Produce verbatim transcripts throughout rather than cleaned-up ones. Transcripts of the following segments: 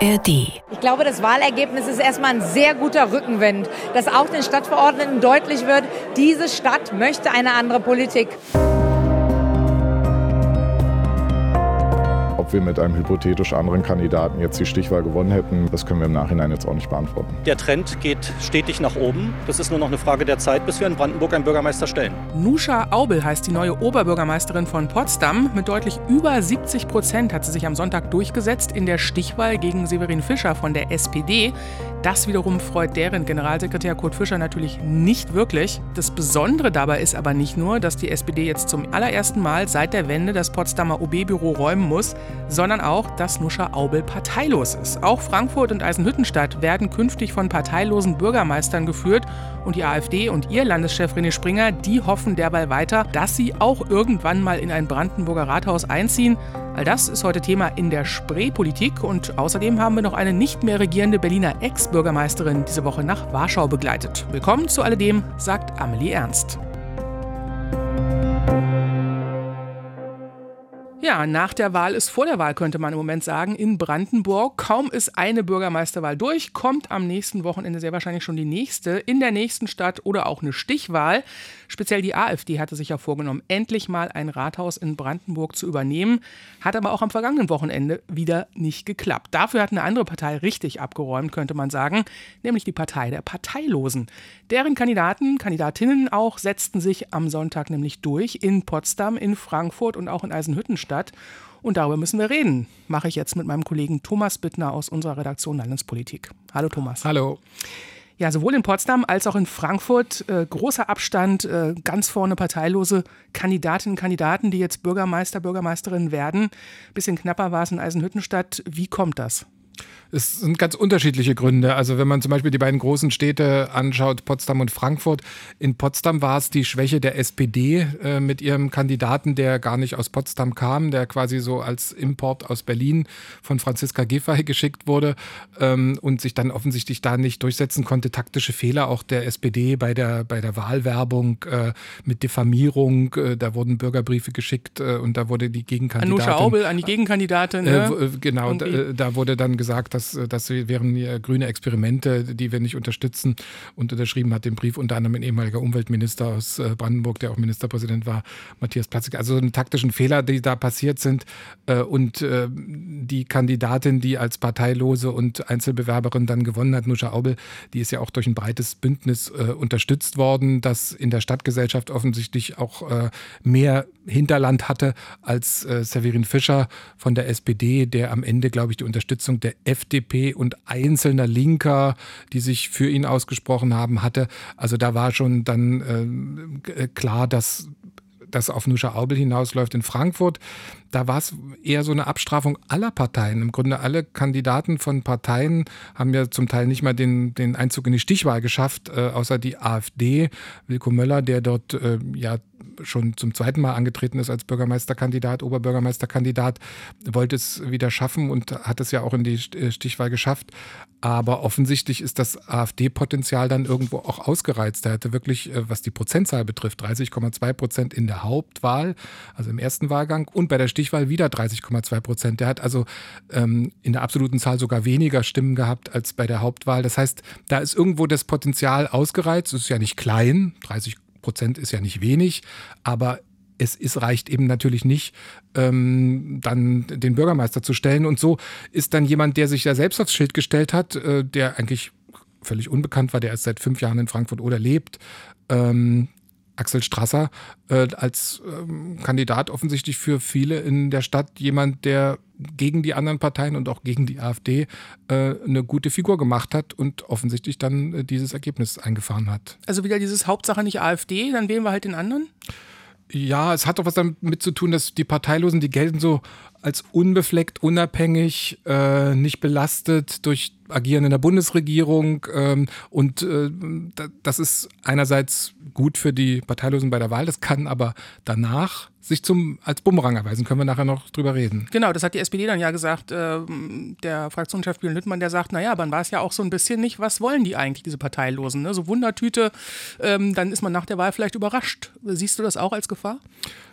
R D. Ich glaube, das Wahlergebnis ist erstmal ein sehr guter Rückenwind, dass auch den Stadtverordneten deutlich wird, diese Stadt möchte eine andere Politik. Ob wir mit einem hypothetisch anderen Kandidaten jetzt die Stichwahl gewonnen hätten, das können wir im Nachhinein jetzt auch nicht beantworten. Der Trend geht stetig nach oben. Das ist nur noch eine Frage der Zeit, bis wir in Brandenburg einen Bürgermeister stellen. Nusha Aubel heißt die neue Oberbürgermeisterin von Potsdam. Mit deutlich über siebzig Prozent hat sie sich am Sonntag durchgesetzt in der Stichwahl gegen Severin Fischer von der S P D. Das wiederum freut deren Generalsekretär Kurt Fischer natürlich nicht wirklich. Das Besondere dabei ist aber nicht nur, dass die S P D jetzt zum allerersten Mal seit der Wende das Potsdamer O B-Büro räumen muss, sondern auch, dass Nusha Aubel parteilos ist. Auch Frankfurt und Eisenhüttenstadt werden künftig von parteilosen Bürgermeistern geführt und die AfD und ihr Landeschef René Springer, die hoffen derweil weiter, dass sie auch irgendwann mal in ein Brandenburger Rathaus einziehen. All das ist heute Thema in der Spreepolitik und außerdem haben wir noch eine nicht mehr regierende Berliner Ex-Bürgermeisterin diese Woche nach Warschau begleitet. Willkommen zu alledem, sagt Amelie Ernst. Ja, nach der Wahl ist vor der Wahl, könnte man im Moment sagen, in Brandenburg. Kaum ist eine Bürgermeisterwahl durch, kommt am nächsten Wochenende sehr wahrscheinlich schon die nächste in der nächsten Stadt oder auch eine Stichwahl. Speziell die AfD hatte sich ja vorgenommen, endlich mal ein Rathaus in Brandenburg zu übernehmen. Hat aber auch am vergangenen Wochenende wieder nicht geklappt. Dafür hat eine andere Partei richtig abgeräumt, könnte man sagen, nämlich die Partei der Parteilosen. Deren Kandidaten, Kandidatinnen auch, setzten sich am Sonntag nämlich durch in Potsdam, in Frankfurt und auch in Eisenhüttenstadt. Und darüber müssen wir reden. Mache ich jetzt mit meinem Kollegen Thomas Bittner aus unserer Redaktion Landespolitik. Hallo Thomas. Hallo. Ja, sowohl in Potsdam als auch in Frankfurt äh, großer Abstand, äh, ganz vorne parteilose Kandidatinnen und Kandidaten, die jetzt Bürgermeister, Bürgermeisterinnen werden. Bisschen knapper war es in Eisenhüttenstadt. Wie kommt das? Es sind ganz unterschiedliche Gründe. Also wenn man zum Beispiel die beiden großen Städte anschaut, Potsdam und Frankfurt. In Potsdam war es die Schwäche der S P D äh, mit ihrem Kandidaten, der gar nicht aus Potsdam kam, der quasi so als Import aus Berlin von Franziska Giffey geschickt wurde ähm, und sich dann offensichtlich da nicht durchsetzen konnte. Taktische Fehler auch der S P D bei der, bei der Wahlwerbung äh, mit Diffamierung. Äh, da wurden Bürgerbriefe geschickt äh, und da wurde die Gegenkandidatin... An Nusha Aubel, an die Gegenkandidatin. Ne? Äh, genau, da, da wurde dann gesagt, dass das wären ja grüne Experimente, die wir nicht unterstützen. Und unterschrieben hat den Brief unter anderem ein ehemaliger Umweltminister aus Brandenburg, der auch Ministerpräsident war, Matthias Platzek. Also einen taktischen Fehler, die da passiert sind. Und die Kandidatin, die als Parteilose und Einzelbewerberin dann gewonnen hat, Nusha Aubel, die ist ja auch durch ein breites Bündnis unterstützt worden, das in der Stadtgesellschaft offensichtlich auch mehr Hinterland hatte als Severin Fischer von der S P D, der am Ende, glaube ich, die Unterstützung der F D P und einzelner Linker, die sich für ihn ausgesprochen haben, hatte. Also da war schon dann äh, klar, dass das auf Nusha Aubel hinausläuft. In Frankfurt, da war es eher so eine Abstrafung aller Parteien. Im Grunde alle Kandidaten von Parteien haben ja zum Teil nicht mal den, den Einzug in die Stichwahl geschafft, äh, außer die AfD. Wilko Möller, der dort äh, ja schon zum zweiten Mal angetreten ist als Bürgermeisterkandidat, Oberbürgermeisterkandidat, wollte es wieder schaffen und hat es ja auch in die Stichwahl geschafft. Aber offensichtlich ist das AfD-Potenzial dann irgendwo auch ausgereizt. Er hatte wirklich, was die Prozentzahl betrifft, dreißig Komma zwei Prozent in der Hauptwahl, also im ersten Wahlgang, und bei der Stichwahl wieder dreißig Komma zwei Prozent. Der hat also ähm, in der absoluten Zahl sogar weniger Stimmen gehabt als bei der Hauptwahl. Das heißt, da ist irgendwo das Potenzial ausgereizt. Es ist ja nicht klein, dreißig Prozent ist ja nicht wenig, aber es ist, reicht eben natürlich nicht, ähm, dann den Bürgermeister zu stellen. Und so ist dann jemand, der sich ja selbst aufs Schild gestellt hat, äh, der eigentlich völlig unbekannt war, der erst seit fünf Jahren in Frankfurt oder lebt, ähm, Axel Strasser, äh, als ähm, Kandidat offensichtlich für viele in der Stadt jemand, der gegen die anderen Parteien und auch gegen die AfD äh, eine gute Figur gemacht hat und offensichtlich dann äh, dieses Ergebnis eingefahren hat. Also wieder dieses Hauptsache nicht AfD, dann wählen wir halt den anderen? Ja, es hat doch was damit zu tun, dass die Parteilosen, die gelten so als unbefleckt, unabhängig, äh, nicht belastet durch Agieren in der Bundesregierung. Ähm, und äh, das ist einerseits gut für die Parteilosen bei der Wahl, das kann aber danach sich zum, als Bumerang erweisen. Können wir nachher noch drüber reden. Genau, das hat die S P D dann ja gesagt. Äh, der Fraktionschef Björn Lüttmann, der sagt, naja, dann war es ja auch so ein bisschen nicht, was wollen die eigentlich, diese Parteilosen? Ne? So Wundertüte, ähm, dann ist man nach der Wahl vielleicht überrascht. Siehst du das auch als Gefahr?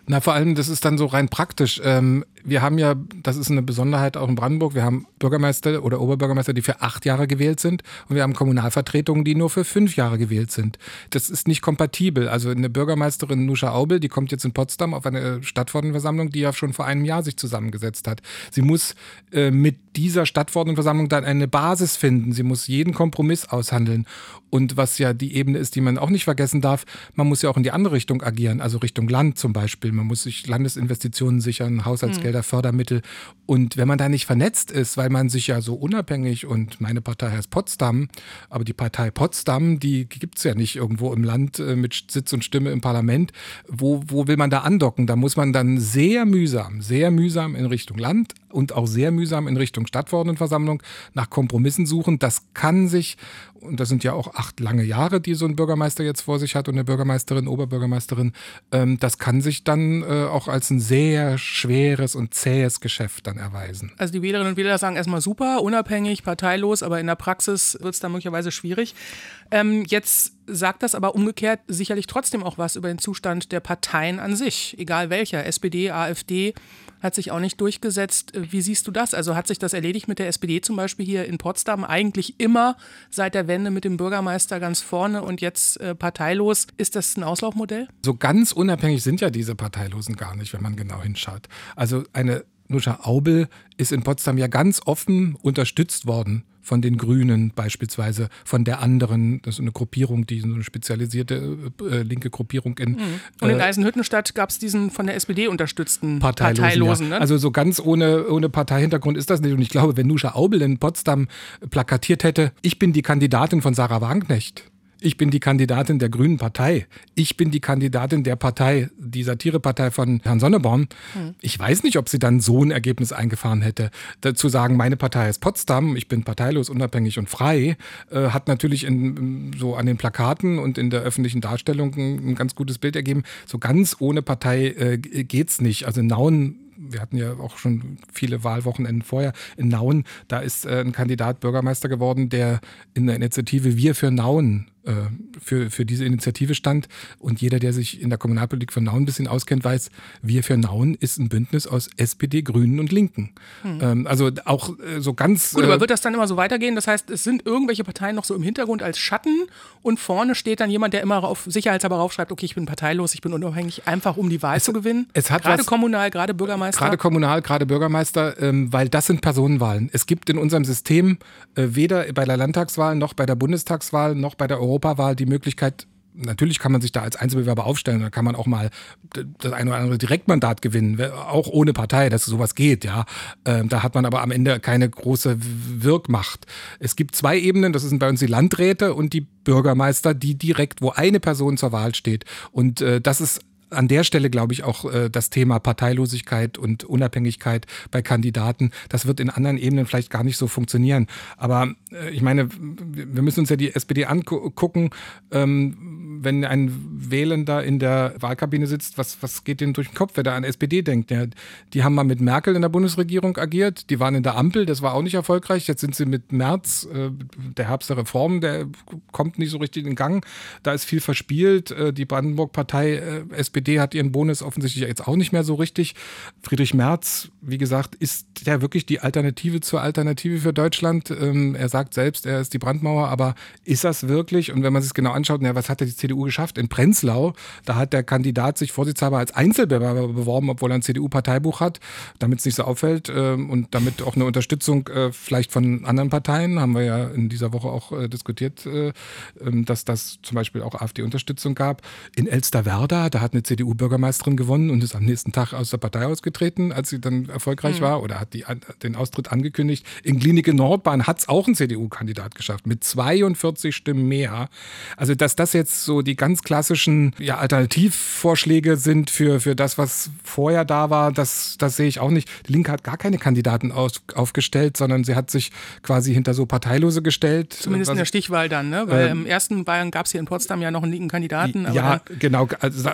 Na, vor allem, das ist dann so rein praktisch. Ähm, wir haben ja, das ist eine Besonderheit auch in Brandenburg, wir haben Bürgermeister oder Oberbürgermeister, die für acht Jahre gewählt sind und wir haben Kommunalvertretungen, die nur für fünf Jahre gewählt sind. Das ist nicht kompatibel. Also eine Bürgermeisterin Nuscha Aubel, die kommt jetzt in Potsdam auf eine Stadtverordnetenversammlung, die ja schon vor einem Jahr sich zusammengesetzt hat. Sie muss äh, mit dieser Stadtverordnetenversammlung dann eine Basis finden. Sie muss jeden Kompromiss aushandeln. Und was ja die Ebene ist, die man auch nicht vergessen darf, man muss ja auch in die andere Richtung agieren, also Richtung Land zum Beispiel. Man muss sich Landesinvestitionen sichern, Haushaltsgelder, mhm. Fördermittel. Und wenn man da nicht vernetzt ist, weil man sich ja so unabhängig, und meine Partei heißt Potsdam, aber die Partei Potsdam, die gibt es ja nicht irgendwo im Land äh, mit Sitz und Stimme im Parlament. Wo, wo will man da andocken? Da muss man dann sehr mühsam, sehr mühsam in Richtung Land und auch sehr mühsam in Richtung Stadtverordnetenversammlung nach Kompromissen suchen. Das kann sich, und das sind ja auch acht lange Jahre, die so ein Bürgermeister jetzt vor sich hat und eine Bürgermeisterin, Oberbürgermeisterin, ähm, das kann sich dann äh, auch als ein sehr schweres und zähes Geschäft dann erweisen. Also die Wählerinnen und Wähler sagen erstmal super, unabhängig, parteilos, aber in der Praxis wird es dann möglicherweise schwierig. Ähm, jetzt sagt das aber umgekehrt sicherlich trotzdem auch was über den Zustand der Parteien an sich, egal welcher, S P D, AfD, hat sich auch nicht durchgesetzt. Wie siehst du das? Also hat sich das erledigt mit der S P D zum Beispiel hier in Potsdam? Eigentlich immer seit der Wende mit dem Bürgermeister ganz vorne und jetzt äh, parteilos. Ist das ein Auslaufmodell? So ganz unabhängig sind ja diese Parteilosen gar nicht, wenn man genau hinschaut. Also eine Nuscha Aubel ist in Potsdam ja ganz offen unterstützt worden von den Grünen beispielsweise, von der anderen, das ist eine Gruppierung, die so eine spezialisierte äh, linke Gruppierung in... Mhm. Und in Eisenhüttenstadt gab es diesen von der S P D unterstützten Parteilosen. Parteilosen ja. ne? Also so ganz ohne, ohne Parteihintergrund ist das nicht. Und ich glaube, wenn Nuscha Aubel in Potsdam plakatiert hätte, ich bin die Kandidatin von Sarah Wagenknecht, ich bin die Kandidatin der Grünen Partei. Ich bin die Kandidatin der Partei, die Satirepartei von Herrn Sonneborn. Hm. Ich weiß nicht, ob sie dann so ein Ergebnis eingefahren hätte. Dazu sagen, meine Partei ist Potsdam, ich bin parteilos, unabhängig und frei, äh, hat natürlich in, so an den Plakaten und in der öffentlichen Darstellung ein, ein ganz gutes Bild ergeben. So ganz ohne Partei äh, geht's nicht. Also Nauen, wir hatten ja auch schon viele Wahlwochenenden vorher in Nauen, da ist äh, ein Kandidat Bürgermeister geworden, der in der Initiative Wir für Nauen äh, für, für diese Initiative stand. Und jeder, der sich in der Kommunalpolitik von Nauen ein bisschen auskennt, weiß, Wir für Nauen ist ein Bündnis aus S P D, Grünen und Linken. Hm. Ähm, also auch äh, so ganz... Gut, aber wird das dann immer so weitergehen? Das heißt, es sind irgendwelche Parteien noch so im Hintergrund als Schatten und vorne steht dann jemand, der immer auf sicherheitshalber raufschreibt, okay, ich bin parteilos, ich bin unabhängig, einfach um die Wahl es, zu gewinnen? Es hat gerade was, kommunal, gerade Bürgermeister? Gerade kommunal, gerade Bürgermeister, ähm, weil das sind Personenwahlen. Es gibt in unserem System äh, weder bei der Landtagswahl noch bei der Bundestagswahl noch bei der Europawahl die Möglichkeit, natürlich kann man sich da als Einzelbewerber aufstellen, da kann man auch mal das eine oder andere Direktmandat gewinnen, auch ohne Partei, dass sowas geht, ja. Ähm, da hat man aber am Ende keine große Wirkmacht. Es gibt zwei Ebenen, das sind bei uns die Landräte und die Bürgermeister, die direkt, wo eine Person zur Wahl steht. Und äh, das ist an der Stelle, glaube ich, auch äh, das Thema Parteilosigkeit und Unabhängigkeit bei Kandidaten. Das wird in anderen Ebenen vielleicht gar nicht so funktionieren. Aber äh, ich meine, wir müssen uns ja die S P D angucken. Ähm, wenn ein Wählender in der Wahlkabine sitzt, was, was geht denen durch den Kopf, wer da an S P D denkt? Ja, die haben mal mit Merkel in der Bundesregierung agiert. Die waren in der Ampel, das war auch nicht erfolgreich. Jetzt sind sie mit Merz, äh, der Herbst der Reform, der kommt nicht so richtig in Gang. Da ist viel verspielt. Äh, die Brandenburg-Partei äh, S P D Die S P D hat ihren Bonus offensichtlich jetzt auch nicht mehr so richtig. Friedrich Merz, wie gesagt, ist ja wirklich die Alternative zur Alternative für Deutschland. Ähm, er sagt selbst, er ist die Brandmauer, aber ist das wirklich? Und wenn man sich genau anschaut, na, was hat die C D U geschafft? In Prenzlau, da hat der Kandidat sich vorsichtshalber als Einzelbewerber beworben, obwohl er ein C D U-Parteibuch hat, damit es nicht so auffällt ähm, und damit auch eine Unterstützung äh, vielleicht von anderen Parteien, haben wir ja in dieser Woche auch äh, diskutiert, äh, dass das zum Beispiel auch AfD-Unterstützung gab. In Elsterwerda, da hat eine C D U-Bürgermeisterin gewonnen und ist am nächsten Tag aus der Partei ausgetreten, als sie dann erfolgreich mhm. war oder hat die, den Austritt angekündigt. In Klinike Nordbahn hat es auch ein C D U-Kandidat geschafft mit zweiundvierzig Stimmen mehr. Also dass das jetzt so die ganz klassischen ja, Alternativvorschläge sind für, für das, was vorher da war, das, das sehe ich auch nicht. Die Linke hat gar keine Kandidaten aus, aufgestellt, sondern sie hat sich quasi hinter so Parteilose gestellt. Zumindest in der Stichwahl dann, ne? Weil ähm, im ersten Wahlen gab es hier in Potsdam ja noch einen linken Kandidaten. Aber ja, genau. Also, oder sagen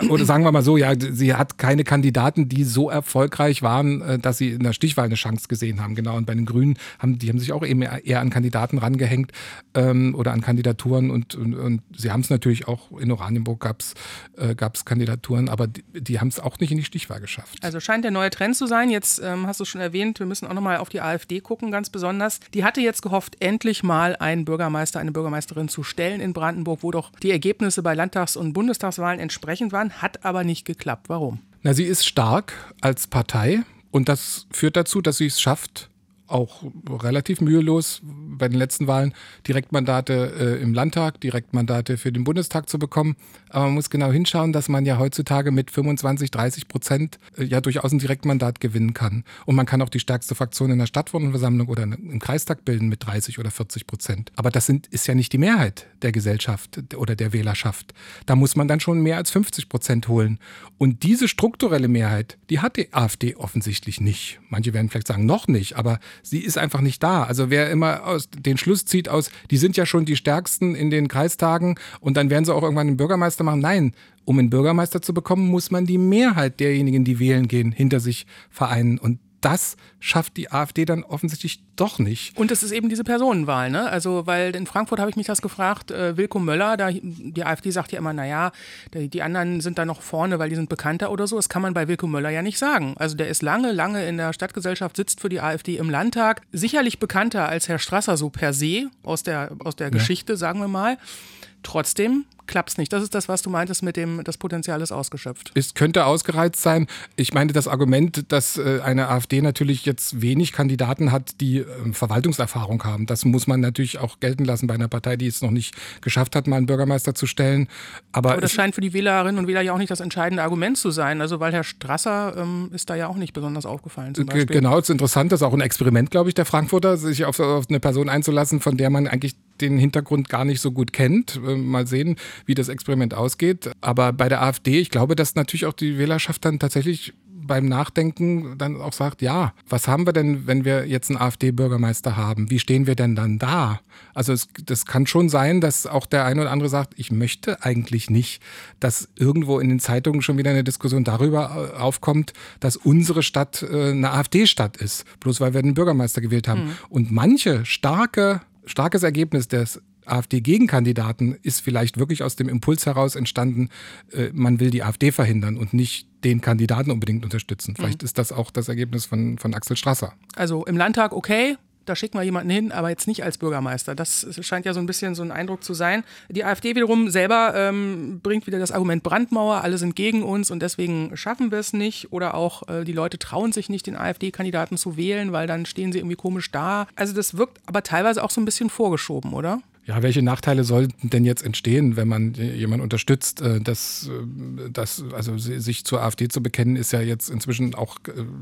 wir mal so, ja, sie hat keine Kandidaten, die so erfolgreich waren, dass sie in der Stichwahl eine Chance gesehen haben. Genau, und bei den Grünen, haben die haben sich auch eben eher an Kandidaten rangehängt ähm, oder an Kandidaturen und, und, und sie haben es natürlich auch, in Oranienburg gab es äh, gab's Kandidaturen, aber die, die haben es auch nicht in die Stichwahl geschafft. Also scheint der neue Trend zu sein. Jetzt ähm, hast du schon erwähnt, wir müssen auch nochmal auf die AfD gucken, ganz besonders. Die hatte jetzt gehofft, endlich mal einen Bürgermeister, eine Bürgermeisterin zu stellen in Brandenburg, wo doch die Ergebnisse bei Landtags- und Bundestagswahlen entsprechend waren, hat aber nicht geklappt. Warum? Na, sie ist stark als Partei und das führt dazu, dass sie es schafft, auch relativ mühelos bei den letzten Wahlen Direktmandate äh, im Landtag, Direktmandate für den Bundestag zu bekommen. Aber man muss genau hinschauen, dass man ja heutzutage mit fünfundzwanzig, dreißig Prozent äh, ja durchaus ein Direktmandat gewinnen kann. Und man kann auch die stärkste Fraktion in der Stadtversammlung oder im Kreistag bilden mit dreißig oder vierzig Prozent. Aber das sind, ist ja nicht die Mehrheit der Gesellschaft oder der Wählerschaft. Da muss man dann schon mehr als fünfzig Prozent holen. Und diese strukturelle Mehrheit, die hat die AfD offensichtlich nicht. Manche werden vielleicht sagen, noch nicht, aber sie ist einfach nicht da. Also wer immer aus den Schluss zieht aus, die sind ja schon die Stärksten in den Kreistagen und dann werden sie auch irgendwann einen Bürgermeister machen. Nein, um einen Bürgermeister zu bekommen, muss man die Mehrheit derjenigen, die wählen gehen, hinter sich vereinen. Und das schafft die AfD dann offensichtlich doch nicht. Und es ist eben diese Personenwahl, ne? Also, weil in Frankfurt habe ich mich das gefragt, äh, Wilko Möller, da, die AfD sagt ja immer, naja, die, die anderen sind da noch vorne, weil die sind bekannter oder so. Das kann man bei Wilko Möller ja nicht sagen. Also der ist lange, lange in der Stadtgesellschaft, sitzt für die AfD im Landtag. Sicherlich bekannter als Herr Strasser so per se, aus der, aus der ja. Geschichte, sagen wir mal. Trotzdem klappt's nicht. Das ist das, was du meintest mit dem, das Potenzial ist ausgeschöpft. Es könnte ausgereizt sein. Ich meine, das Argument, dass äh, eine AfD natürlich jetzt wenig Kandidaten hat, die äh, Verwaltungserfahrung haben, das muss man natürlich auch gelten lassen bei einer Partei, die es noch nicht geschafft hat, mal einen Bürgermeister zu stellen. Aber, Aber das scheint für die Wählerinnen und Wähler ja auch nicht das entscheidende Argument zu sein. Also weil Herr Strasser ähm, ist da ja auch nicht besonders aufgefallen zum Beispiel. Genau, es ist interessant, das ist auch ein Experiment, glaube ich, der Frankfurter, sich auf, auf eine Person einzulassen, von der man eigentlich den Hintergrund gar nicht so gut kennt. Mal sehen, wie das Experiment ausgeht. Aber bei der AfD, ich glaube, dass natürlich auch die Wählerschaft dann tatsächlich beim Nachdenken dann auch sagt, ja, was haben wir denn, wenn wir jetzt einen AfD-Bürgermeister haben? Wie stehen wir denn dann da? Also es, das kann schon sein, dass auch der eine oder andere sagt, ich möchte eigentlich nicht, dass irgendwo in den Zeitungen schon wieder eine Diskussion darüber aufkommt, dass unsere Stadt eine AfD-Stadt ist, bloß weil wir einen Bürgermeister gewählt haben. Mhm. Und manche starke Starkes Ergebnis des AfD-Gegenkandidaten ist vielleicht wirklich aus dem Impuls heraus entstanden, äh, man will die AfD verhindern und nicht den Kandidaten unbedingt unterstützen. Vielleicht mhm. ist das auch das Ergebnis von, von Axel Strasser. Also im Landtag okay, da schicken wir jemanden hin, aber jetzt nicht als Bürgermeister. Das scheint ja so ein bisschen so ein Eindruck zu sein. Die AfD wiederum selber ähm, bringt wieder das Argument Brandmauer, alle sind gegen uns und deswegen schaffen wir es nicht. Oder auch äh, die Leute trauen sich nicht, den AfD-Kandidaten zu wählen, weil dann stehen sie irgendwie komisch da. Also das wirkt aber teilweise auch so ein bisschen vorgeschoben, oder? Ja, welche Nachteile sollten denn jetzt entstehen, wenn man jemanden unterstützt? Das, das, also sich zur AfD zu bekennen, ist ja jetzt inzwischen auch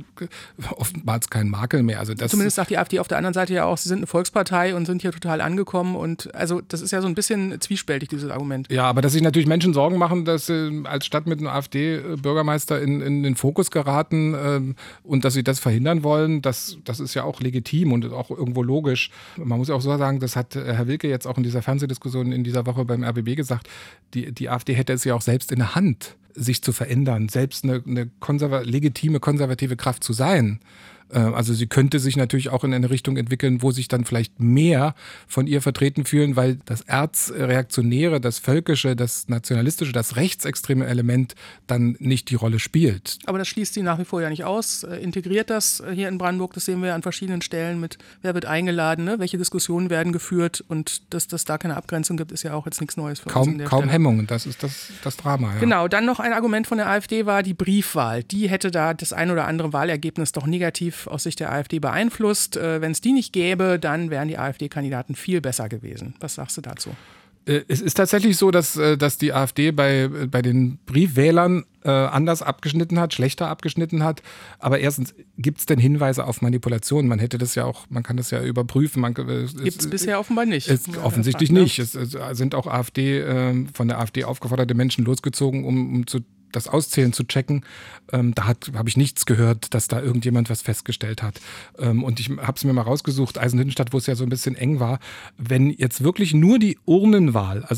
oftmals kein Makel mehr. Also das Zumindest sagt die AfD auf der anderen Seite ja auch, sie sind eine Volkspartei und sind hier total angekommen. Und also das ist ja so ein bisschen zwiespältig, dieses Argument. Ja, aber dass sich natürlich Menschen Sorgen machen, dass sie als Stadt mit einem AfD-Bürgermeister in, in den Fokus geraten ähm, und dass sie das verhindern wollen, das, das ist ja auch legitim und auch irgendwo logisch. Man muss auch so sagen, das hat Herr Wilke jetzt auch in dieser Fernsehdiskussion in dieser Woche beim R B B gesagt, die, die AfD hätte es ja auch selbst in der Hand, sich zu verändern, selbst eine, eine konserva- legitime konservative Kraft zu sein. Also sie könnte sich natürlich auch in eine Richtung entwickeln, wo sich dann vielleicht mehr von ihr vertreten fühlen, weil das erzreaktionäre, das völkische, das nationalistische, das rechtsextreme Element dann nicht die Rolle spielt. Aber das schließt sie nach wie vor ja nicht aus. Integriert das hier in Brandenburg, das sehen wir an verschiedenen Stellen mit, wer wird eingeladen, ne? Welche Diskussionen werden geführt und dass das da keine Abgrenzung gibt, ist ja auch jetzt nichts Neues für kaum, uns. In der kaum Stelle. Hemmungen, das ist das, das Drama. Ja. Genau, dann noch ein Argument von der AfD war die Briefwahl. Die hätte da das ein oder andere Wahlergebnis doch negativ aus Sicht der AfD beeinflusst. Äh, Wenn es die nicht gäbe, dann wären die AfD-Kandidaten viel besser gewesen. Was sagst du dazu? Es ist tatsächlich so, dass, dass die AfD bei, bei den Briefwählern äh, anders abgeschnitten hat, schlechter abgeschnitten hat. Aber erstens, gibt es denn Hinweise auf Manipulation? Man hätte das ja auch, man kann das ja überprüfen. Gibt es bisher offenbar nicht. Es, offensichtlich ja, nicht. Es, es sind auch AfD, äh, von der AfD aufgeforderte Menschen losgezogen, um, um zu das Auszählen zu checken. Ähm, da habe ich nichts gehört, dass da irgendjemand was festgestellt hat. Ähm, und ich habe es mir mal rausgesucht, Eisenhüttenstadt, wo es ja so ein bisschen eng war. Wenn jetzt wirklich nur die Urnenwahl, also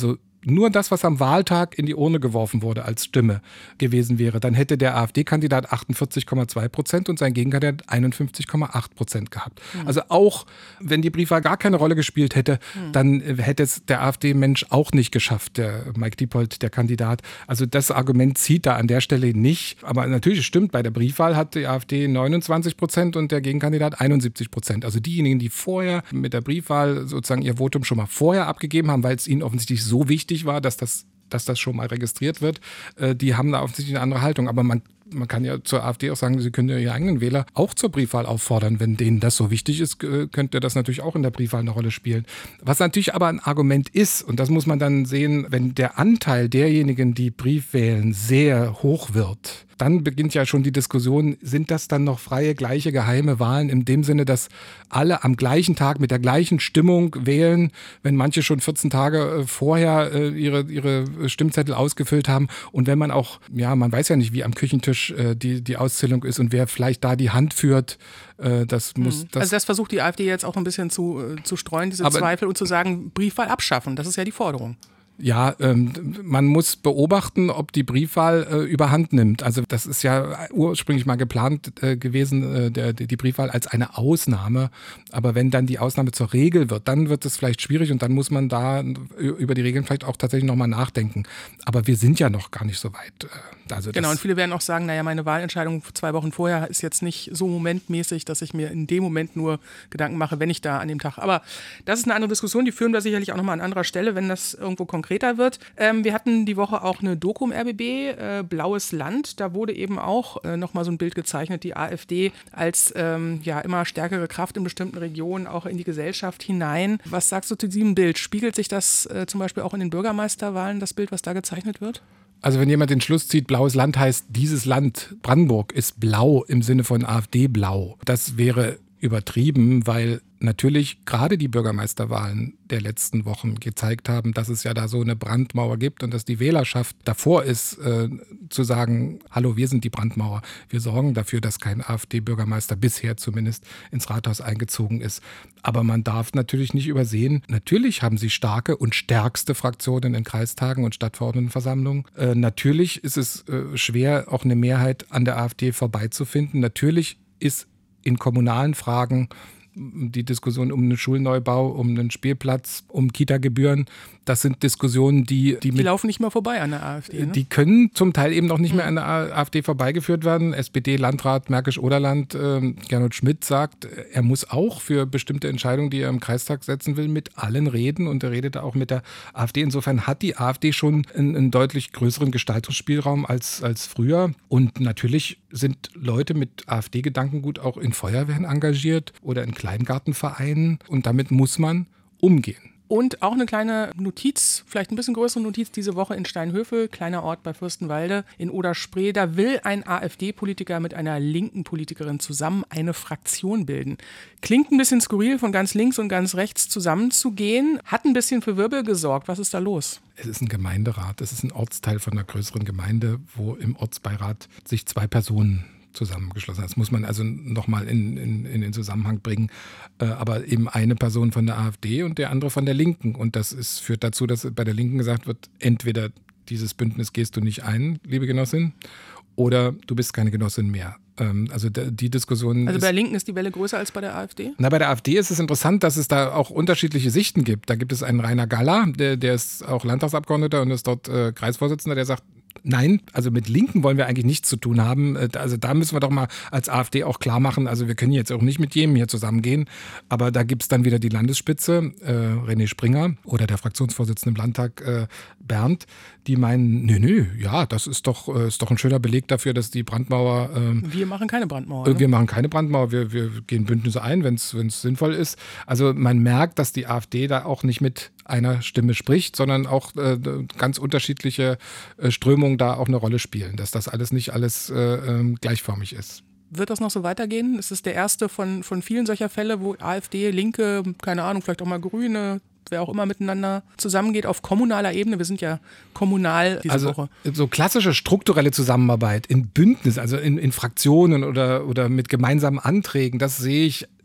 nur das, was am Wahltag in die Urne geworfen wurde als Stimme gewesen wäre, dann hätte der AfD-Kandidat achtundvierzig Komma zwei Prozent und sein Gegenkandidat einundfünfzig Komma acht Prozent gehabt. Mhm. Also auch, wenn die Briefwahl gar keine Rolle gespielt hätte, mhm. dann hätte es der AfD-Mensch auch nicht geschafft, der Mike Diepold, der Kandidat. Also das Argument zieht da an der Stelle nicht. Aber natürlich stimmt, bei der Briefwahl hat die AfD neunundzwanzig Prozent und der Gegenkandidat einundsiebzig Prozent. Also diejenigen, die vorher mit der Briefwahl sozusagen ihr Votum schon mal vorher abgegeben haben, weil es ihnen offensichtlich so wichtig war, dass das, dass das schon mal registriert wird, äh, die haben da offensichtlich eine andere Haltung. Aber man Man kann ja zur AfD auch sagen, sie können ja ihre eigenen Wähler auch zur Briefwahl auffordern. Wenn denen das so wichtig ist, könnte das natürlich auch in der Briefwahl eine Rolle spielen. Was natürlich aber ein Argument ist, und das muss man dann sehen, wenn der Anteil derjenigen, die Brief wählen, sehr hoch wird, dann beginnt ja schon die Diskussion, sind das dann noch freie, gleiche, geheime Wahlen in dem Sinne, dass alle am gleichen Tag mit der gleichen Stimmung wählen, wenn manche schon vierzehn Tage vorher ihre, ihre Stimmzettel ausgefüllt haben und wenn man auch, ja, man weiß ja nicht, wie am Küchentisch die, die Auszählung ist und wer vielleicht da die Hand führt, das muss... Das also das versucht die AfD jetzt auch ein bisschen zu, zu streuen, diese Zweifel, und zu sagen, Briefwahl abschaffen, das ist ja die Forderung. Ja, ähm, man muss beobachten, ob die Briefwahl äh, überhand nimmt. Also das ist ja ursprünglich mal geplant äh, gewesen, äh, der, die Briefwahl als eine Ausnahme. Aber wenn dann die Ausnahme zur Regel wird, dann wird es vielleicht schwierig und dann muss man da über die Regeln vielleicht auch tatsächlich nochmal nachdenken. Aber wir sind ja noch gar nicht so weit. Also genau, und viele werden auch sagen, naja, meine Wahlentscheidung zwei Wochen vorher ist jetzt nicht so momentmäßig, dass ich mir in dem Moment nur Gedanken mache, wenn ich da an dem Tag. Aber das ist eine andere Diskussion, die führen wir sicherlich auch nochmal an anderer Stelle, wenn das irgendwo konkret konkreter wird. Ähm, wir hatten die Woche auch eine Doku im R B B, äh, Blaues Land. Da wurde eben auch äh, nochmal so ein Bild gezeichnet, die AfD als ähm, ja, immer stärkere Kraft in bestimmten Regionen, auch in die Gesellschaft hinein. Was sagst du zu diesem Bild? Spiegelt sich das äh, zum Beispiel auch in den Bürgermeisterwahlen, das Bild, was da gezeichnet wird? Also wenn jemand den Schluss zieht, blaues Land heißt, dieses Land, Brandenburg, ist blau im Sinne von AfD-blau. Das wäre übertrieben, weil natürlich gerade die Bürgermeisterwahlen der letzten Wochen gezeigt haben, dass es ja da so eine Brandmauer gibt und dass die Wählerschaft davor ist, äh, zu sagen, hallo, wir sind die Brandmauer. Wir sorgen dafür, dass kein AfD-Bürgermeister bisher zumindest ins Rathaus eingezogen ist. Aber man darf natürlich nicht übersehen, natürlich haben sie starke und stärkste Fraktionen in Kreistagen und Stadtverordnetenversammlungen. Äh, natürlich ist es äh, schwer, auch eine Mehrheit an der AfD vorbeizufinden. Natürlich ist in kommunalen Fragen die Diskussion um einen Schulneubau, um einen Spielplatz, um Kita-Gebühren, das sind Diskussionen, die... Die, die mit, laufen nicht mehr vorbei an der AfD, ne? Die können zum Teil eben noch nicht mehr an der AfD vorbeigeführt werden. S P D-Landrat Märkisch-Oderland, äh, Gernot Schmidt sagt, er muss auch für bestimmte Entscheidungen, die er im Kreistag setzen will, mit allen reden und er redet auch mit der AfD. Insofern hat die AfD schon einen, einen deutlich größeren Gestaltungsspielraum als, als früher. Und natürlich sind Leute mit AfD-Gedankengut auch in Feuerwehren engagiert oder in Kleingartenvereinen und damit muss man umgehen. Und auch eine kleine Notiz, vielleicht ein bisschen größere Notiz diese Woche in Steinhöfel, kleiner Ort bei Fürstenwalde in Oder-Spree. Da will ein AfD-Politiker mit einer linken Politikerin zusammen eine Fraktion bilden. Klingt ein bisschen skurril, von ganz links und ganz rechts zusammenzugehen. Hat ein bisschen für Wirbel gesorgt. Was ist da los? Es ist ein Gemeinderat. Es ist ein Ortsteil von einer größeren Gemeinde, wo im Ortsbeirat sich zwei Personen zusammengeschlossen. Das muss man also nochmal in, in, in den Zusammenhang bringen. Äh, aber eben eine Person von der AfD und der andere von der Linken. Und das ist, führt dazu, dass bei der Linken gesagt wird, entweder dieses Bündnis gehst du nicht ein, liebe Genossin, oder du bist keine Genossin mehr. Ähm, also der, die Diskussion Also ist, bei der Linken ist die Welle größer als bei der AfD? Na, bei der AfD ist es interessant, dass es da auch unterschiedliche Sichten gibt. Da gibt es einen Rainer Galler, der, der ist auch Landtagsabgeordneter und ist dort äh, Kreisvorsitzender, der sagt, nein, also mit Linken wollen wir eigentlich nichts zu tun haben. Also da müssen wir doch mal als AfD auch klar machen, also wir können jetzt auch nicht mit jedem hier zusammengehen, aber da gibt es dann wieder die Landesspitze, äh, René Springer oder der Fraktionsvorsitzende im Landtag, äh, Bernd, die meinen, nö, nö, ja, das ist doch, äh, ist doch ein schöner Beleg dafür, dass die Brandmauer... Äh, wir machen keine Brandmauer. Äh, wir machen keine Brandmauer, wir, wir gehen Bündnisse ein, wenn es sinnvoll ist. Also man merkt, dass die AfD da auch nicht mit einer Stimme spricht, sondern auch äh, ganz unterschiedliche äh, Strömungen da auch eine Rolle spielen, dass das alles nicht alles äh, äh, gleichförmig ist. Wird das noch so weitergehen? Ist es der erste von, von vielen solcher Fälle, wo AfD, Linke, keine Ahnung, vielleicht auch mal Grüne, wer auch immer miteinander zusammengeht auf kommunaler Ebene? Wir sind ja kommunal diese also, Woche. So klassische strukturelle Zusammenarbeit in Bündnis, also in, in Fraktionen oder, oder mit gemeinsamen Anträgen, das sehe ich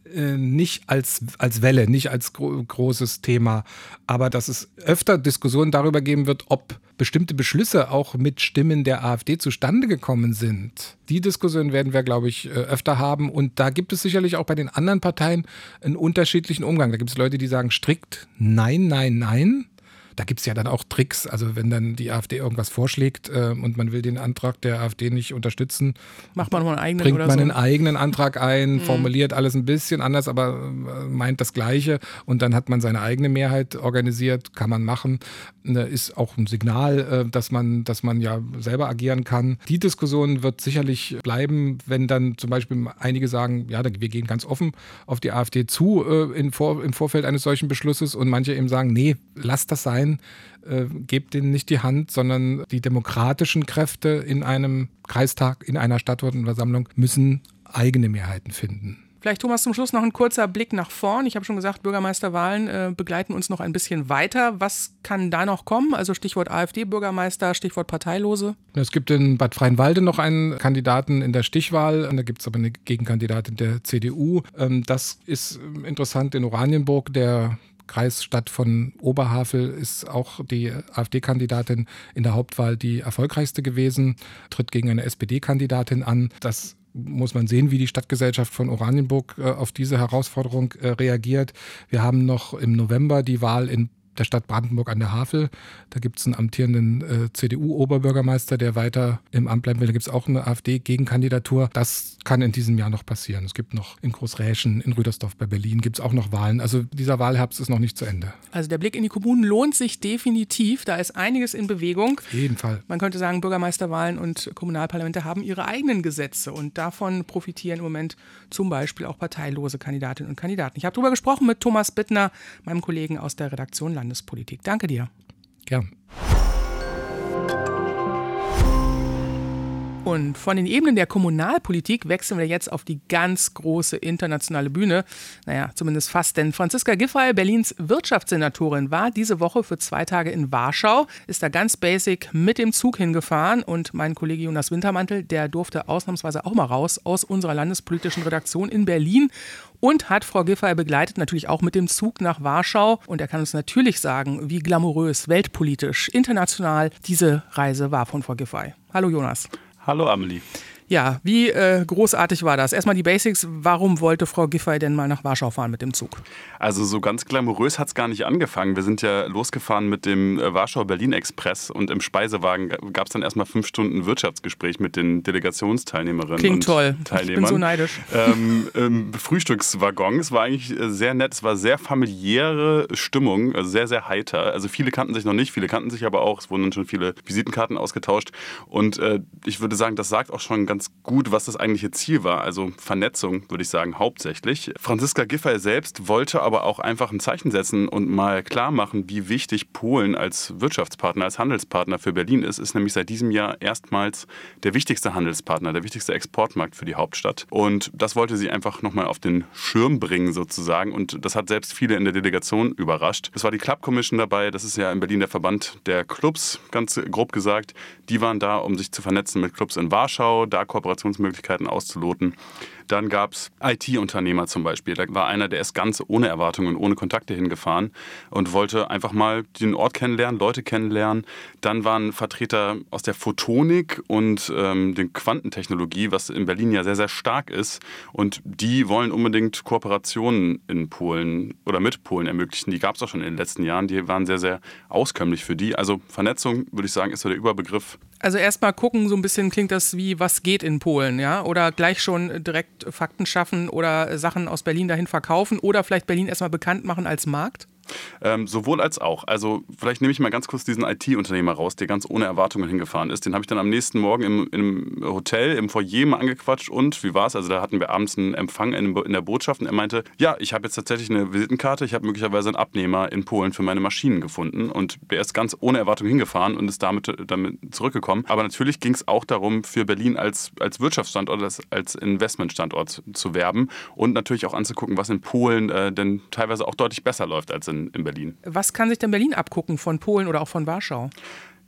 äh, nicht als, als Welle, nicht als gro- großes Thema, aber dass es öfter Diskussionen darüber geben wird, ob bestimmte Beschlüsse auch mit Stimmen der AfD zustande gekommen sind. Die Diskussion werden wir, glaube ich, öfter haben. Und da gibt es sicherlich auch bei den anderen Parteien einen unterschiedlichen Umgang. Da gibt es Leute, die sagen strikt nein, nein, nein. Da gibt es ja dann auch Tricks, also wenn dann die AfD irgendwas vorschlägt äh, und man will den Antrag der AfD nicht unterstützen, macht man noch einen eigenen bringt oder man so? einen eigenen Antrag ein, mhm. formuliert alles ein bisschen anders, aber äh, meint das Gleiche und dann hat man seine eigene Mehrheit organisiert, kann man machen, äh, ist auch ein Signal, äh, dass man, dass man ja selber agieren kann. Die Diskussion wird sicherlich bleiben, wenn dann zum Beispiel einige sagen, ja, wir gehen ganz offen auf die AfD zu äh, in vor, im Vorfeld eines solchen Beschlusses und manche eben sagen, nee, lass das sein. Äh, gebt denen nicht die Hand, sondern die demokratischen Kräfte in einem Kreistag, in einer Stadtversammlung müssen eigene Mehrheiten finden. Vielleicht, Thomas, zum Schluss noch ein kurzer Blick nach vorn. Ich habe schon gesagt, Bürgermeisterwahlen äh, begleiten uns noch ein bisschen weiter. Was kann da noch kommen? Also Stichwort AfD-Bürgermeister, Stichwort Parteilose. Es gibt in Bad Freienwalde noch einen Kandidaten in der Stichwahl. Da gibt es aber eine Gegenkandidatin der C D U. Ähm, das ist interessant in Oranienburg, der Kreisstadt von Oberhavel, ist auch die AfD-Kandidatin in der Hauptwahl die erfolgreichste gewesen, tritt gegen eine S P D-Kandidatin an. Das muss man sehen, wie die Stadtgesellschaft von Oranienburg äh, auf diese Herausforderung äh, reagiert. Wir haben noch im November die Wahl in der Stadt Brandenburg an der Havel. Da gibt es einen amtierenden äh, C D U-Oberbürgermeister, der weiter im Amt bleiben will. Da gibt es auch eine AfD-Gegenkandidatur. Das kann in diesem Jahr noch passieren. Es gibt noch in Großräschen, in Rüdersdorf bei Berlin gibt es auch noch Wahlen. Also dieser Wahlherbst ist noch nicht zu Ende. Also der Blick in die Kommunen lohnt sich definitiv. Da ist einiges in Bewegung. Auf jeden Fall. Man könnte sagen, Bürgermeisterwahlen und Kommunalparlamente haben ihre eigenen Gesetze und davon profitieren im Moment zum Beispiel auch parteilose Kandidatinnen und Kandidaten. Ich habe darüber gesprochen mit Thomas Bittner, meinem Kollegen aus der Redaktion Landespolitik. Danke dir. Gern. Und von den Ebenen der Kommunalpolitik wechseln wir jetzt auf die ganz große internationale Bühne. Naja, zumindest fast, denn Franziska Giffey, Berlins Wirtschaftssenatorin, war diese Woche für zwei Tage in Warschau, ist da ganz basic mit dem Zug hingefahren und mein Kollege Jonas Wintermantel, der durfte ausnahmsweise auch mal raus aus unserer landespolitischen Redaktion in Berlin und hat Frau Giffey begleitet, natürlich auch mit dem Zug nach Warschau. Und er kann uns natürlich sagen, wie glamourös, weltpolitisch, international diese Reise war von Frau Giffey. Hallo Jonas. Hallo Amelie. Ja, wie äh, großartig war das? Erstmal die Basics. Warum wollte Frau Giffey denn mal nach Warschau fahren mit dem Zug? Also so ganz glamourös hat es gar nicht angefangen. Wir sind ja losgefahren mit dem Warschau-Berlin-Express und im Speisewagen gab es dann erstmal fünf Stunden Wirtschaftsgespräch mit den Delegationsteilnehmerinnen Klingt und toll. Teilnehmern. Ich bin so neidisch. Ähm, Im Frühstückswaggon. Es war eigentlich sehr nett. Es war sehr familiäre Stimmung, also sehr, sehr heiter. Also viele kannten sich noch nicht, viele kannten sich aber auch. Es wurden dann schon viele Visitenkarten ausgetauscht. Und äh, ich würde sagen, das sagt auch schon ganz gut, was das eigentliche Ziel war. Also Vernetzung, würde ich sagen, hauptsächlich. Franziska Giffey selbst wollte aber auch einfach ein Zeichen setzen und mal klar machen, wie wichtig Polen als Wirtschaftspartner, als Handelspartner für Berlin ist. Ist nämlich seit diesem Jahr erstmals der wichtigste Handelspartner, der wichtigste Exportmarkt für die Hauptstadt. Und das wollte sie einfach nochmal auf den Schirm bringen sozusagen. Und das hat selbst viele in der Delegation überrascht. Es war die Club Commission dabei. Das ist ja in Berlin der Verband der Clubs, ganz grob gesagt. Die waren da, um sich zu vernetzen mit Clubs in Warschau, da Kooperationsmöglichkeiten auszuloten. Dann gab es I T-Unternehmer zum Beispiel. Da war einer, der ist ganz ohne Erwartungen, ohne Kontakte hingefahren und wollte einfach mal den Ort kennenlernen, Leute kennenlernen. Dann waren Vertreter aus der Photonik und ähm, der Quantentechnologie, was in Berlin ja sehr, sehr stark ist. Und die wollen unbedingt Kooperationen in Polen oder mit Polen ermöglichen. Die gab es auch schon in den letzten Jahren. Die waren sehr, sehr auskömmlich für die. Also Vernetzung, würde ich sagen, ist so der Überbegriff. Also erstmal gucken, so ein bisschen klingt das wie, was geht in Polen, ja? Oder gleich schon direkt Fakten schaffen oder Sachen aus Berlin dahin verkaufen oder vielleicht Berlin erstmal bekannt machen als Markt? Ähm, sowohl als auch. Also vielleicht nehme ich mal ganz kurz diesen I T-Unternehmer raus, der ganz ohne Erwartungen hingefahren ist. Den habe ich dann am nächsten Morgen im, im Hotel, im Foyer mal angequatscht. Und wie war es? Also da hatten wir abends einen Empfang in, in der Botschaft und er meinte, ja, ich habe jetzt tatsächlich eine Visitenkarte, ich habe möglicherweise einen Abnehmer in Polen für meine Maschinen gefunden. Und er ist ganz ohne Erwartung hingefahren und ist damit, damit zurückgekommen. Aber natürlich ging es auch darum, für Berlin als, als Wirtschaftsstandort, als, als Investmentstandort zu werben und natürlich auch anzugucken, was in Polen äh, denn teilweise auch deutlich besser läuft als in in Berlin. Was kann sich denn Berlin abgucken von Polen oder auch von Warschau?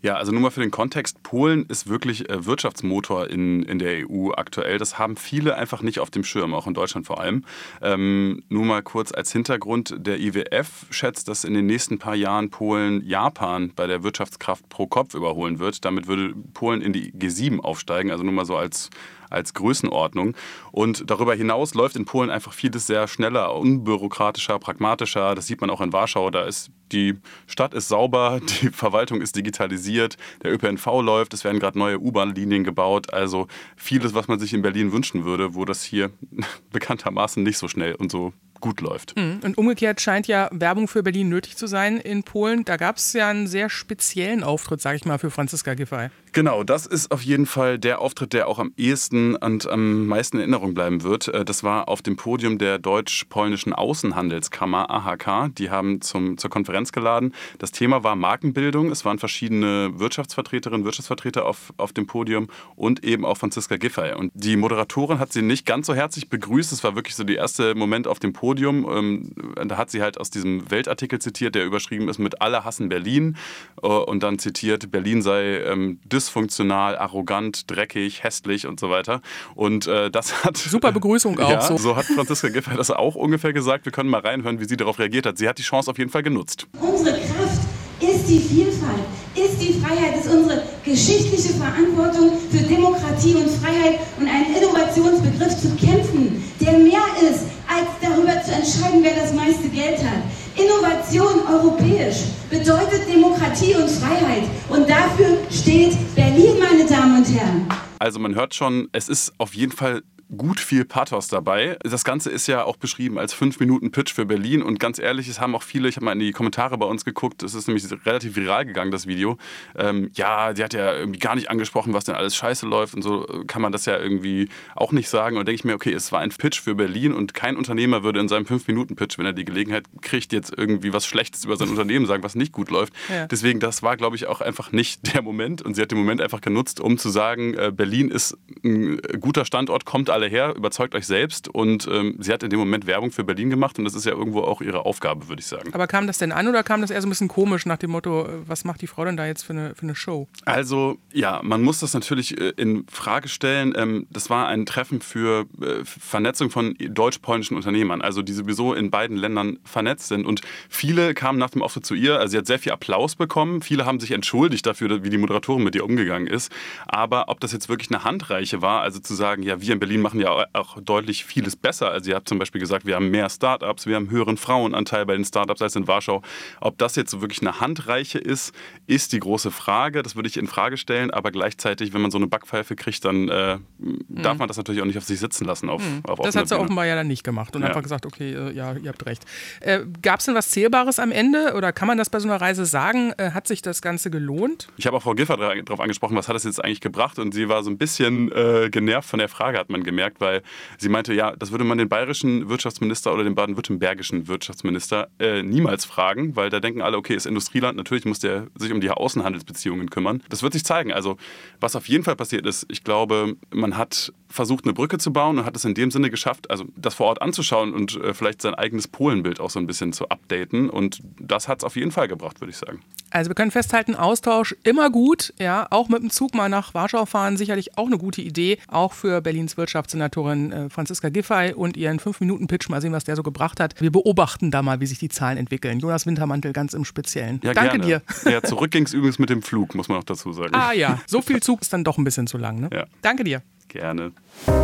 Ja, also nur mal für den Kontext, Polen ist wirklich äh, Wirtschaftsmotor in, in der E U aktuell. Das haben viele einfach nicht auf dem Schirm, auch in Deutschland vor allem. Ähm, nur mal kurz als Hintergrund, der I W F schätzt, dass in den nächsten paar Jahren Polen Japan bei der Wirtschaftskraft pro Kopf überholen wird. Damit würde Polen in die G sieben aufsteigen, also nur mal so als... als Größenordnung. Und darüber hinaus läuft in Polen einfach vieles sehr schneller, unbürokratischer, pragmatischer. Das sieht man auch in Warschau. Da ist die Stadt ist sauber, die Verwaltung ist digitalisiert, der Ö P N V läuft, es werden gerade neue U-Bahn-Linien gebaut. Also vieles, was man sich in Berlin wünschen würde, wo das hier bekanntermaßen nicht so schnell und so gut läuft. Und umgekehrt scheint ja Werbung für Berlin nötig zu sein in Polen. Da gab es ja einen sehr speziellen Auftritt, sage ich mal, für Franziska Giffey. Genau, das ist auf jeden Fall der Auftritt, der auch am ehesten und am meisten in Erinnerung bleiben wird. Das war auf dem Podium der deutsch-polnischen Außenhandelskammer A H K. Die haben zum, zur Konferenz geladen. Das Thema war Markenbildung. Es waren verschiedene Wirtschaftsvertreterinnen, Wirtschaftsvertreter auf, auf dem Podium und eben auch Franziska Giffey. Und die Moderatorin hat sie nicht ganz so herzlich begrüßt. Es war wirklich so der erste Moment auf dem Podium. Ähm, da hat sie halt aus diesem Weltartikel zitiert, der überschrieben ist mit "Alle hassen Berlin" äh, und dann zitiert, Berlin sei ähm, dysfunktional, arrogant, dreckig, hässlich und so weiter. Und äh, das hat... Super Begrüßung auch. Ja, so. so hat Franziska Giffey das auch ungefähr gesagt. Wir können mal reinhören, wie sie darauf reagiert hat. Sie hat die Chance auf jeden Fall genutzt. Unsere Kraft ist die Vielfalt, ist die Freiheit, ist unsere geschichtliche Verantwortung für Demokratie und Freiheit und einen Innovationsbegriff zu kämpfen, der mehr ist, als darüber zu entscheiden, wer das meiste Geld hat. Innovation europäisch bedeutet Demokratie und Freiheit. Und dafür steht Berlin, meine Damen und Herren. Also man hört schon, es ist auf jeden Fall gut viel Pathos dabei. Das Ganze ist ja auch beschrieben als fünf Minuten Pitch für Berlin und ganz ehrlich, es haben auch viele, ich habe mal in die Kommentare bei uns geguckt, es ist nämlich relativ viral gegangen, das Video. Ähm, ja, die hat ja irgendwie gar nicht angesprochen, was denn alles scheiße läuft und so kann man das ja irgendwie auch nicht sagen. Und denke ich mir, okay, es war ein Pitch für Berlin und kein Unternehmer würde in seinem fünf Minuten Pitch, wenn er die Gelegenheit kriegt, jetzt irgendwie was Schlechtes über sein Unternehmen sagen, was nicht gut läuft. Ja. Deswegen, das war, glaube ich, auch einfach nicht der Moment und sie hat den Moment einfach genutzt, um zu sagen, äh, Berlin ist ein guter Standort, kommt alle her, überzeugt euch selbst und ähm, sie hat in dem Moment Werbung für Berlin gemacht und das ist ja irgendwo auch ihre Aufgabe, würde ich sagen. Aber kam das denn an oder kam das eher so ein bisschen komisch nach dem Motto, was macht die Frau denn da jetzt für eine, für eine Show? Also ja, man muss das natürlich äh, in Frage stellen. Ähm, das war ein Treffen für äh, Vernetzung von deutsch-polnischen Unternehmern, also die sowieso in beiden Ländern vernetzt sind und viele kamen nach dem Auftritt zu ihr, also sie hat sehr viel Applaus bekommen, viele haben sich entschuldigt dafür, wie die Moderatorin mit ihr umgegangen ist, aber ob das jetzt wirklich eine Handreiche war, also zu sagen, ja, wir in Berlin machen ja auch deutlich vieles besser. Also ihr habt zum Beispiel gesagt, wir haben mehr Startups, wir haben höheren Frauenanteil bei den Startups als in Warschau. Ob das jetzt wirklich eine Handreiche ist, ist die große Frage. Das würde ich in Frage stellen, aber gleichzeitig, wenn man so eine Backpfeife kriegt, dann äh, mhm. darf man das natürlich auch nicht auf sich sitzen lassen. Auf, mhm. auf das hat sie offenbar ja dann nicht gemacht und ja. einfach gesagt, okay, äh, ja, ihr habt recht. Äh, Gab es denn was Zählbares am Ende oder kann man das bei so einer Reise sagen? Äh, hat sich das Ganze gelohnt? Ich habe auch Frau Giffey darauf angesprochen, was hat das jetzt eigentlich gebracht und sie war so ein bisschen äh, genervt von der Frage, hat man gemerkt, weil sie meinte, ja, das würde man den bayerischen Wirtschaftsminister oder den baden-württembergischen Wirtschaftsminister äh, niemals fragen, weil da denken alle, okay, ist Industrieland, natürlich muss der sich um die Außenhandelsbeziehungen kümmern. Das wird sich zeigen. Also was auf jeden Fall passiert ist, ich glaube, man hat versucht, eine Brücke zu bauen und hat es in dem Sinne geschafft, also das vor Ort anzuschauen und äh, vielleicht sein eigenes Polenbild auch so ein bisschen zu updaten und das hat es auf jeden Fall gebracht, würde ich sagen. Also wir können festhalten, Austausch immer gut, ja, auch mit dem Zug mal nach Warschau fahren, sicherlich auch eine gute Idee, auch für Berlins Wirtschaftssenatorin äh, Franziska Giffey und ihren fünf Minuten Pitch, mal sehen, was der so gebracht hat. Wir beobachten da mal, wie sich die Zahlen entwickeln. Jonas Wintermantel ganz im Speziellen. Ja, danke gerne. dir. Ja, zurück ging es übrigens mit dem Flug, muss man noch dazu sagen. Ah ja, so viel Zug ist dann doch ein bisschen zu lang, ne? Ja. Danke dir. Gerne.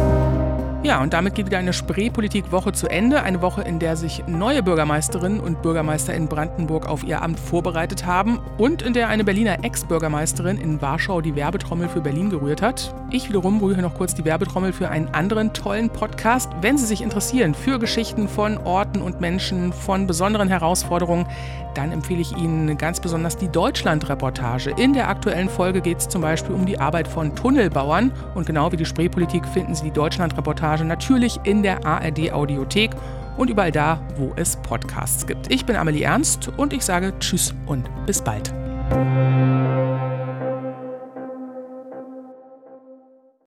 Ja, und damit geht wieder eine Spreepolitik-Woche zu Ende. Eine Woche, in der sich neue Bürgermeisterinnen und Bürgermeister in Brandenburg auf ihr Amt vorbereitet haben und in der eine Berliner Ex-Bürgermeisterin in Warschau die Werbetrommel für Berlin gerührt hat. Ich wiederum rühre noch kurz die Werbetrommel für einen anderen tollen Podcast. Wenn Sie sich interessieren für Geschichten von Orten und Menschen, von besonderen Herausforderungen, dann empfehle ich Ihnen ganz besonders die Deutschland-Reportage. In der aktuellen Folge geht es zum Beispiel um die Arbeit von Tunnelbauern. Und genau wie die Spreepolitik finden Sie die Deutschland-Reportage natürlich in der A R D-Audiothek und überall da, wo es Podcasts gibt. Ich bin Amelie Ernst und ich sage Tschüss und bis bald.